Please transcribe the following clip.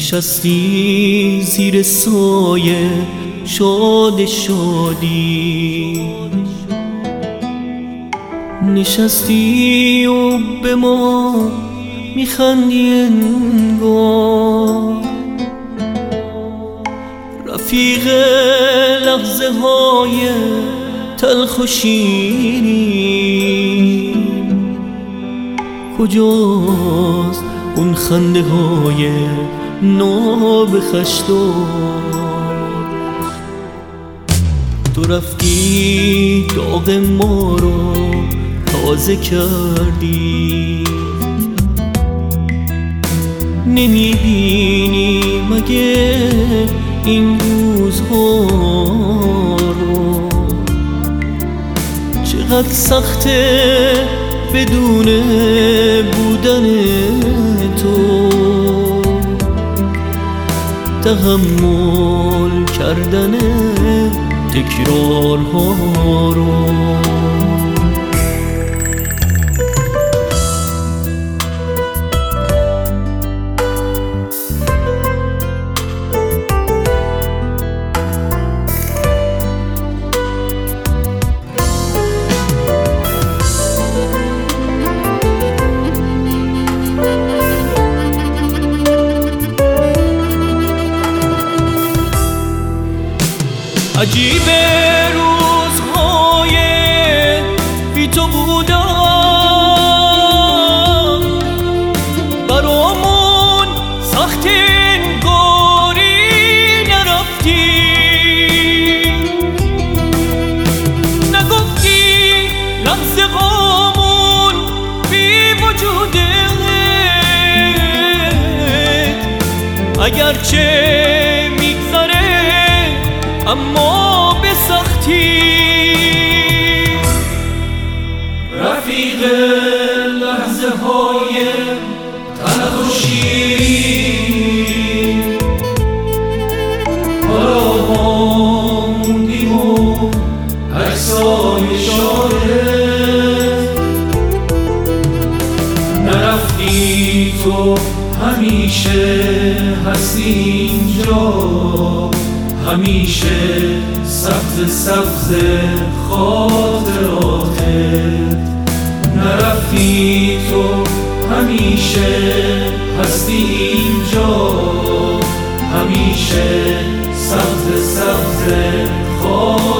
نشستی زیر سایه شاد شادی، نشستی و به ما میخندی انگار رفیق لحظه های تلخ و شیرین. کجاست اون خنده های ناب خشدار؟ تو رفتی داغ ما رو تازه کردی، نمیبینی مگه این روزها رو؟ چقدر سخته بدون بودن تو تحمل کردن تکرارها رو. عجیبه روزهای بی تو بودم، برامون سخت انگاری نرفتی، نگفتی لحظه هامون بی وجودت، اگرچه میگذره اما به سختی. رفیق لحظه های تلخ و شیرین، حالا موندیم و عکسای شاهد، نرفتی تو همیشه هستی اینجا، همیشه سبز سبز خاطراتت، نرفتی تو همیشه هستی اینجا، همیشه سبز سبز خاطراتت.